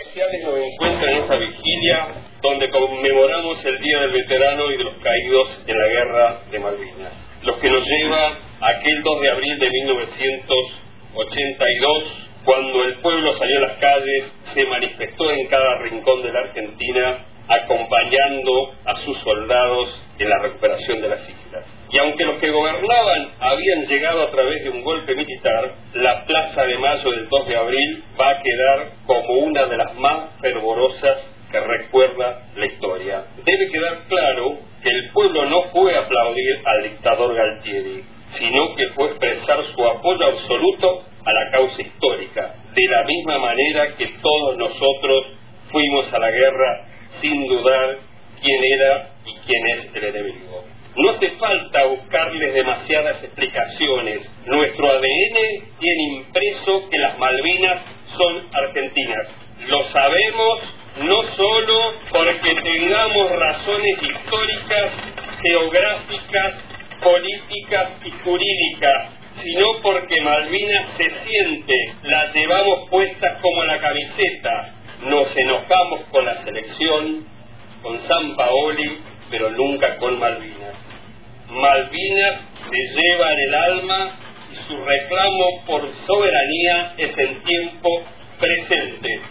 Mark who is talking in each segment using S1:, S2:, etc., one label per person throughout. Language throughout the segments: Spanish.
S1: sociales nos encuentran en esta vigilia donde conmemoramos el Día del Veterano y de los Caídos en la Guerra de Malvinas, lo que nos lleva a aquel 2 de abril de 1982, cuando el pueblo salió a las calles, se manifestó en cada rincón de la Argentina, acompañando a sus soldados en la recuperación de las islas. Y aunque los que gobernaban habían llegado a través de un golpe militar, la Plaza de Mayo del 2 de abril va a quedar como una de las más fervorosas que recuerda la historia. Debe quedar claro que el pueblo no fue a aplaudir al dictador Galtieri, sino que fue expresar su apoyo absoluto a la causa histórica, de la misma manera que todos nosotros fuimos a la guerra sin dudar quién era y quién es el enemigo. No hace falta buscarles demasiadas explicaciones. Nuestro ADN tiene impreso que las Malvinas son argentinas. Lo sabemos no solo porque tengamos razones históricas, geográficas, políticas y jurídicas, sino porque Malvinas se siente, la llevamos puestas como la camiseta. Nos enojamos con la selección, con Sampaoli, pero nunca con Malvinas. Malvinas se lleva en el alma y su reclamo por soberanía es en tiempo presente.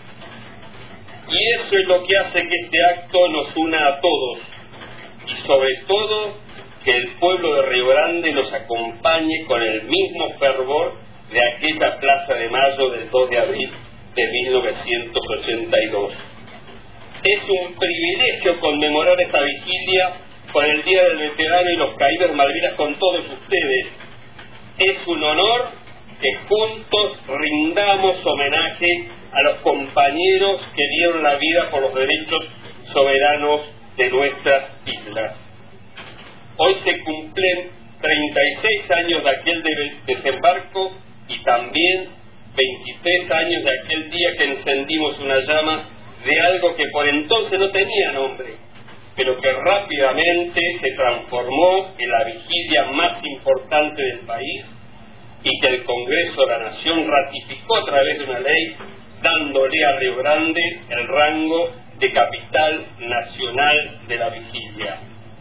S1: Y eso es lo que hace que este acto nos una a todos, y sobre todo que el pueblo de Río Grande nos acompañe con el mismo fervor de aquella Plaza de Mayo del 2 de abril de 1982. Es un privilegio conmemorar esta vigilia por el Día del Veterano y los Caídos en Malvinas con todos ustedes. Es un honor que juntos rindamos homenaje a los compañeros que dieron la vida por los derechos soberanos de nuestras islas. Hoy se cumplen 36 años de aquel desembarco y también 23 años de aquel día que encendimos una llama de algo que por entonces no tenía nombre, pero que rápidamente se transformó en la vigilia más importante del país y que el Congreso de la Nación ratificó a través de una ley, dándole a Río Grande el rango de capital nacional de la vigilia.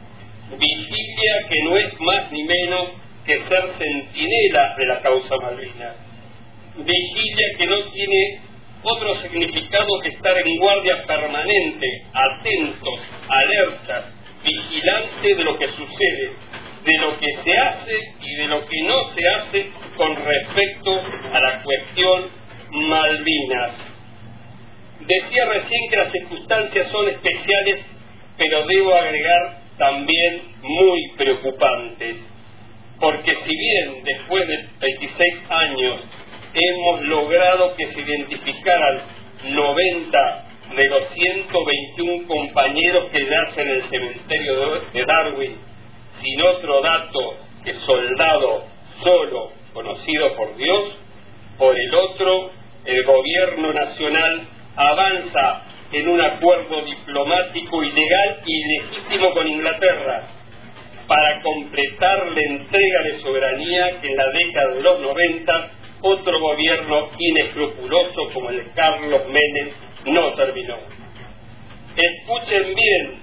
S1: Vigilia que no es más ni menos que ser centinela de la causa Malvinas. Vigilia que no tiene otro significado que estar en guardia permanente, atentos, alertas, vigilantes de lo que sucede, de lo que se hace y de lo que no se hace con respecto a la cuestión Malvinas. Decía recién que las circunstancias son especiales, pero debo agregar también muy preocupantes, porque si bien después de 26 años hemos logrado que se identificaran 90 de los 121 compañeros que yacen en el cementerio de Darwin, sin otro dato que soldado solo conocido por Dios, por el otro, el gobierno nacional avanza en un acuerdo diplomático ilegal y ilegítimo con Inglaterra para completar la entrega de soberanía que en la década de los 90 otro gobierno inescrupuloso como el de Carlos Menem no terminó. Escuchen bien,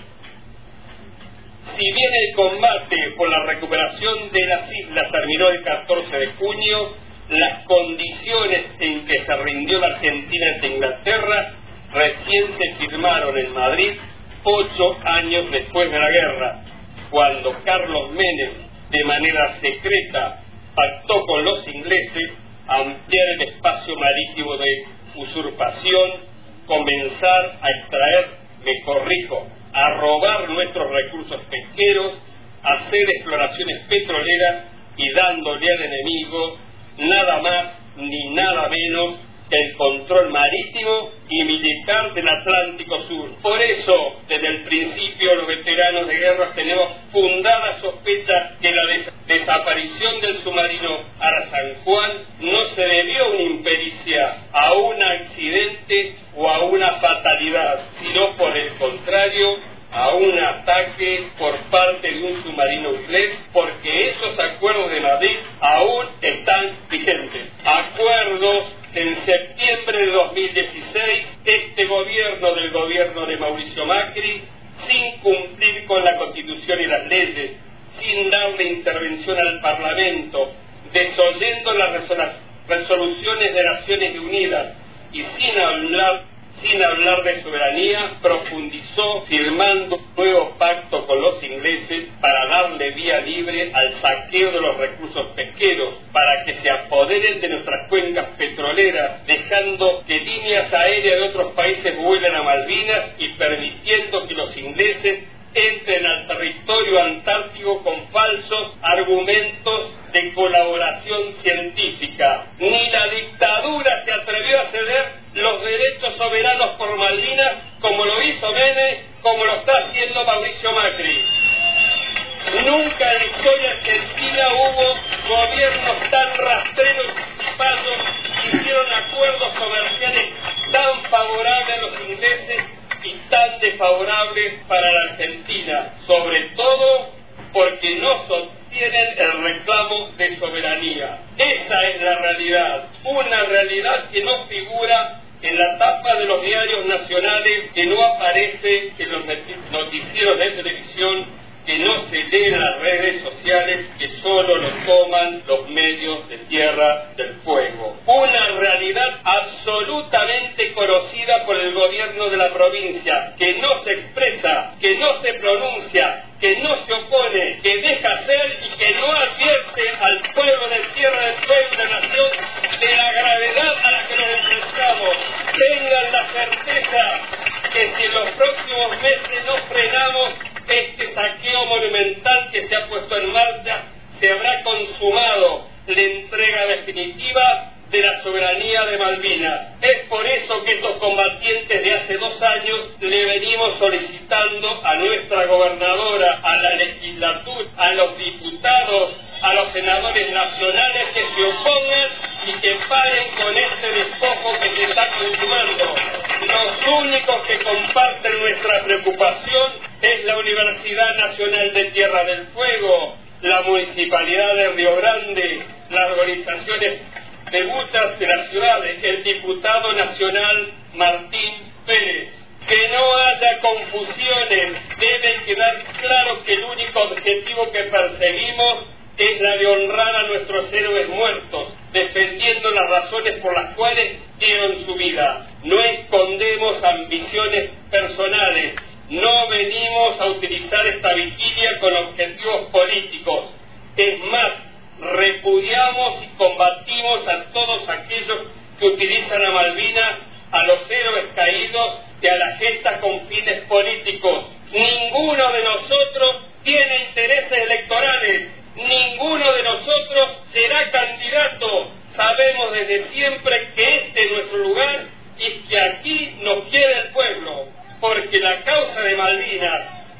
S1: si bien el combate por la recuperación de las islas terminó el 14 de junio, las condiciones en que se rindió la Argentina ante Inglaterra recién se firmaron en Madrid 8 años después de la guerra, cuando Carlos Menem, de manera secreta, pactó con los ingleses ampliar el espacio marítimo de usurpación, comenzar a extraer, me corrijo, a robar nuestros recursos pesqueros, hacer exploraciones petroleras y dándole al enemigo nada más ni nada menos que el control marítimo y militar del Atlántico Sur. Por eso, desde el principio, los veteranos de guerra tenemos fundada sospecha que la desaparición del submarino Ara San Juan no se debió a una impericia, a un accidente o a una fatalidad, sino por el contrario, a un ataque por parte de un submarino inglés, porque esos acuerdos de Madrid aún están vigentes. Acuerdos en septiembre de 2016, este gobierno gobierno de Mauricio Macri, sin cumplir con la Constitución y las leyes, sin darle intervención al Parlamento, desoyendo las resoluciones de Naciones Unidas y sin hablar de soberanía, profundizó firmando un nuevo pacto con los ingleses para darle vía libre al saqueo de los recursos pesqueros, para que se apoderen de nuestras cuencas petroleras, dejando que líneas aéreas de otros países vuelen a Malvinas y permitiendo que los ingleses entren al territorio antártico con falsos argumentos de colaboración científica. Ni la dictadura se atrevió a ceder los derechos soberanos por Malvinas, como lo hizo Menem, como lo está haciendo Mauricio Macri. Nunca en la historia argentina hubo gobiernos tan rastreros y pasos que hicieron acuerdos comerciales tan favorables a los ingleses y tan desfavorables para la Argentina, sobre todo porque no sostienen el reclamo de soberanía. Esa es la realidad, una realidad que no figura en la tapa de los diarios nacionales, que no aparece en los noticieros de televisión, que no se lee en las redes sociales, que solo lo toman los medios de Tierra del Fuego. Una realidad absolutamente conocida por el gobierno de la provincia, que no se expresa, que no se pronuncia, que no se opone, que deja ser y que no advierte al pueblo de Tierra del Fuego y la nación de la gravedad a la que nos enfrentamos. Tengan la certeza que si en los próximos meses no frenamos este saqueo monumental que se ha puesto en marcha, se habrá consumado la entrega definitiva de la soberanía de Malvinas. Es por eso que estos combatientes de hace 2 años le venimos solicitando a nuestra gobernadora, a la legislatura, a los diputados, a los senadores nacionales que se opongan y que paren con este despojo que se está consumando. Los únicos que comparten nuestra preocupación es la Universidad Nacional de Tierra del Fuego, la Municipalidad de Río Grande, las organizaciones de muchas de las ciudades, el diputado nacional Martín Pérez. Que no haya confusiones, debe quedar claro que el único objetivo que perseguimos es la de honrar a nuestros héroes muertos, defendiendo las razones por las cuales dieron su vida. No escondemos ambiciones personales, no venimos a utilizar esta vigilia con objetivos políticos. Es más, repudiamos y combatimos a todos aquellos que utilizan a Malvinas, a los héroes caídos y a las gestas con fines políticos. Ninguno de nosotros tiene intereses electorales, ninguno de nosotros será candidato. Sabemos desde siempre que este es nuestro lugar y que aquí nos quiere el pueblo, porque la causa de Malvinas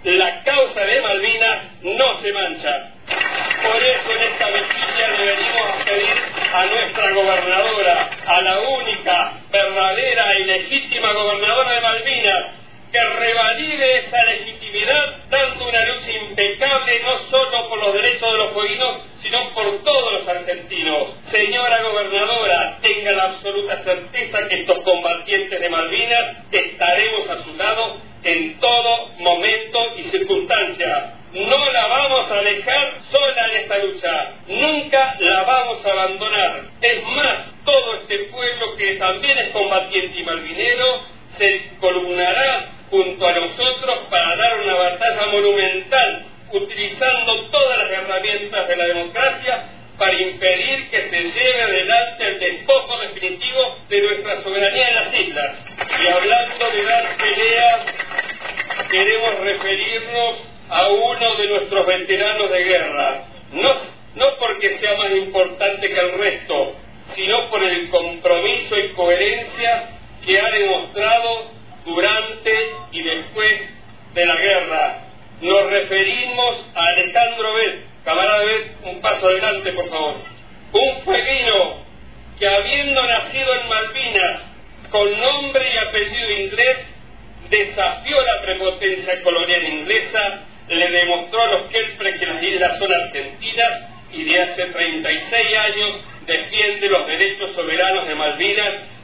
S1: no se mancha. Por eso en esta vigilia le venimos a pedir a nuestra gobernadora, a la única, verdadera y legítima gobernadora de Malvinas, que revalide esa legitimidad dando una lucha impecable no solo por los derechos de los fueguinos, sino por todos los argentinos. Señora gobernadora, tenga la absoluta certeza que estos combatientes de Malvinas estaremos a su lado en todo momento y circunstancia. No la vamos a dejar sola en esta lucha, nunca la vamos a abandonar. Es más, todo este pueblo que también es combatiente y malvinero se columnará junto a nosotros para dar una batalla monumental, utilizando todas las herramientas de la democracia para impedir que se lleve adelante el despojo definitivo de nuestra soberanía en las islas. Y hablando de dar pelea, queremos referirnos a uno de nuestros veteranos de guerra, no porque sea más importante que el resto, sino por el compromiso y coherencia que ha demostrado durante y después de la guerra. Nos referimos a Alejandro Bet. Camarada Bet, un paso adelante, por favor. Un fueguino que, habiendo nacido en Malvinas, con nombre y apellido inglés, desafió la prepotencia colonial inglesa, le demostró a los Kelpres que las islas son argentinas y de hace 36 años defiende los derechos soberanos de Malvinas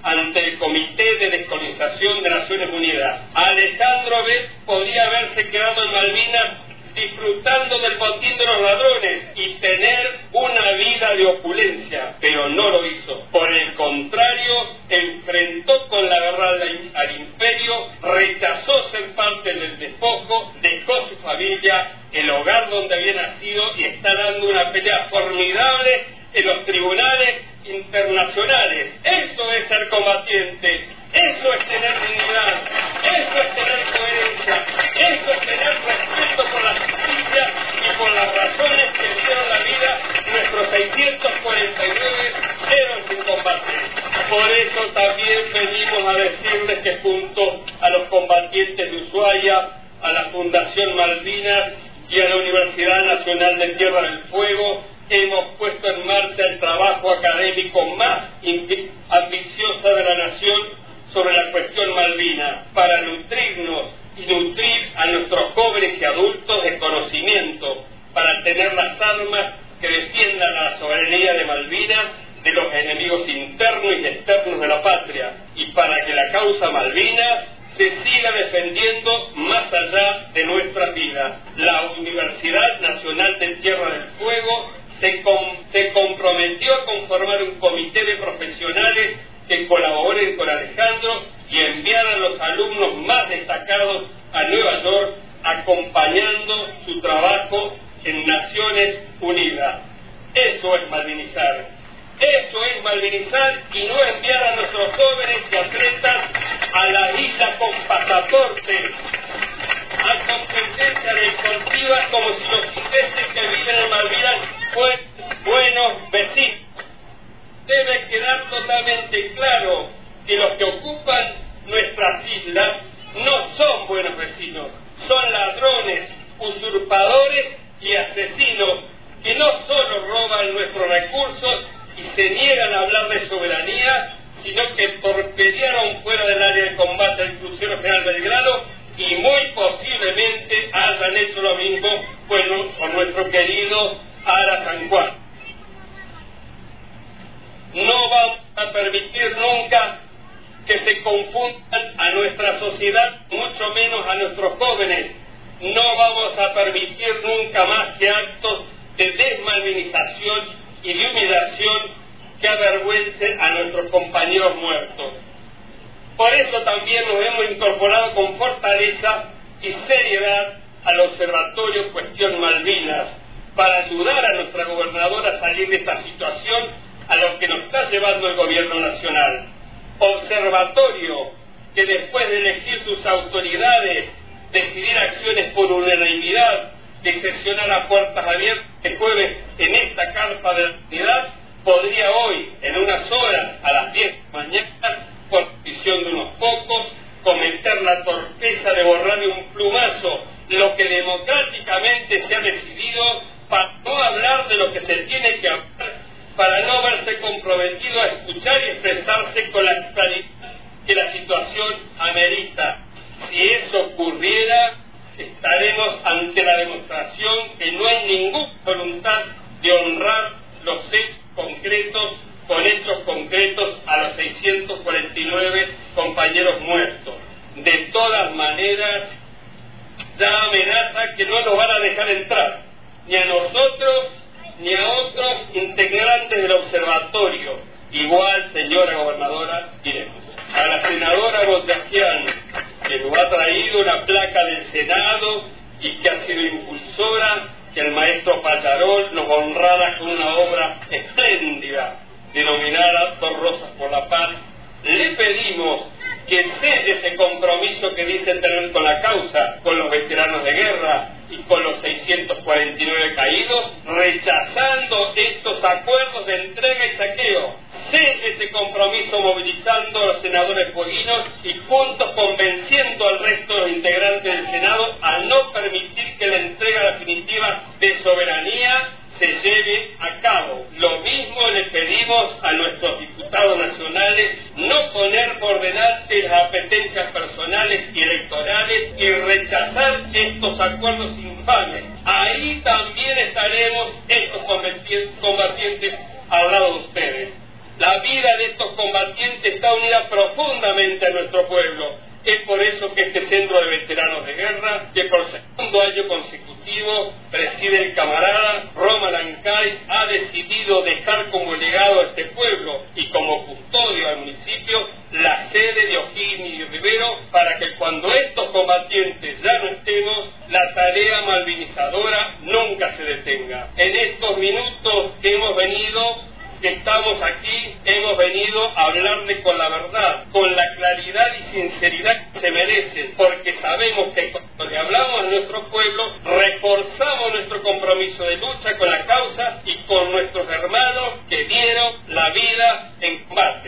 S1: ante el Comité de Descolonización de Naciones Unidas. Alejandro B. podía haberse quedado en Malvinas disfrutando del botín de los ladrones y tener una vida de opulencia, pero no lo hizo. Por el contrario, enfrentó con la verdad al imperio, rechazó ser parte del despojo, dejó su familia, el hogar donde había nacido y está dando una pelea formidable en los tribunales internacionales. Eso es ser combatiente, eso es tener dignidad, eso es tener coherencia, eso es tener respeto por la justicia y por las razones que dieron la vida nuestros 649 héroes en combate. Por eso también venimos a decirles que junto a los combatientes de Ushuaia, a la Fundación Malvinas y a la Universidad Nacional de Tierra del Fuego, hemos puesto en marcha el trabajo académico más ambicioso de la nación sobre la cuestión malvina, para nutrirnos y nutrir a nuestros jóvenes y adultos de conocimiento, para tener las armas que defiendan la soberanía de Malvinas de los enemigos internos y externos de la patria, y para que la causa Malvinas se siga defendiendo más allá de nuestras vidas. La Universidad Nacional de Tierra del Fuego se comprometió a conformar un comité de profesionales que colaboren con Alejandro y enviar a los alumnos más destacados a Nueva York, acompañando su trabajo en Naciones Unidas. Eso es malvinizar. Eso es malvinizar y no enviar a nuestros jóvenes y atletas a la isla con pasaporte, a competencia deportiva, como si los ingleses que viven en Malvinas fueran buenos vecinos. Debe quedar totalmente claro que los que ocupan nuestras islas no son buenos vecinos, son ladrones, usurpadores y asesinos que no solo roban nuestros recursos y se niegan a hablar de soberanía, sino que torpedearon fuera del área de combate al crucero General Belgrano y muy posiblemente hayan hecho lo mismo con nuestro querido Ara San Juan. No vamos a permitir nunca que se confundan a nuestra sociedad, mucho menos a nuestros jóvenes. No vamos a permitir nunca más que actos de desmalvinización y de humillación que avergüencen a nuestros compañeros muertos. Por eso también nos hemos incorporado con fortaleza y seriedad al Observatorio Cuestión Malvinas para ayudar a nuestra gobernadora a salir de esta situación a lo que nos está llevando el gobierno nacional. Observatorio que después de elegir sus autoridades, decidir acciones por unanimidad, de sesionar a puertas abiertas el jueves en esta carpa de la unidad, podría hoy, en unas horas, a las 10 de la mañana, por decisión de unos pocos, cometer la torpeza de borrar de un plumazo lo que democráticamente se ha decidido, para no hablar de lo que se tiene que hablar, para no verse comprometido a escuchar y expresarse con la claridad que la situación amerita. Si eso ocurriera, estaremos ante la demostración que no hay ninguna voluntad de honrar los hechos concretos con hechos concretos a los 649 compañeros muertos. De todas maneras, ya amenaza que no nos van a dejar entrar, ni a nosotros ni a otros integrantes del observatorio. Igual, señora gobernadora, iremos. A la senadora Boyajian, que nos ha traído una placa del Senado y que ha sido impulsora, que el maestro Pallarol nos honrara con una obra espléndida denominada Dos Rosas por la Paz, le pedimos que selle ese compromiso que dice tener con la causa, con los veteranos de guerra y con los 649 caídos, rechazando estos acuerdos de entrega y saqueo. Selle ese compromiso movilizando a los senadores fueguinos y juntos convenciendo al resto de los integrantes del Senado a no permitir que la entrega definitiva de soberanía se lleve a cabo. Lo mismo le pedimos a nuestros diputados nacionales no poner por delante las apetencias personales y electorales y rechazar estos acuerdos infames. Ahí también estaremos estos combatientes al lado de ustedes. La vida de estos combatientes está unida eso que este centro de veteranos de guerra, que por segundo año consecutivo preside el camarada Roman Ancay, ha decidido dejar como legado a este pueblo y como custodio al municipio la sede de O'Higgins y Rivero, para que cuando estos combatientes ya no estemos, la tarea malvinizadora nunca se detenga. En estos minutos que estamos aquí, hemos venido a hablarle con la verdad, con la claridad y sinceridad que se merecen, porque sabemos que cuando le hablamos a nuestro pueblo, reforzamos nuestro compromiso de lucha con la causa y con nuestros hermanos que dieron la vida en combate.